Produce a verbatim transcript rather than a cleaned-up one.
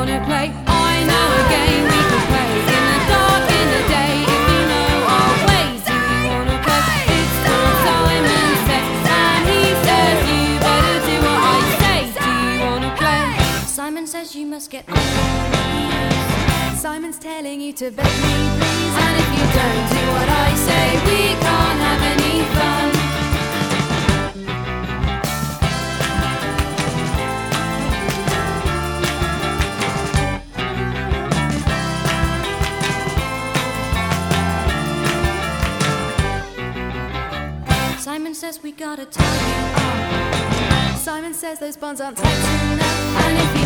wanna play, I know a game we can play. In the dark, in the day, if you know our ways. Do you wanna play? It's called Simon Says, and he says you better do what I say. Do you wanna play? Simon says you must get on your knees. Simon's telling you to beg me please, and if you don't do what I say, we can't have any fun. Simon says we gotta tie you up. Simon says those bonds aren't tight enough, and if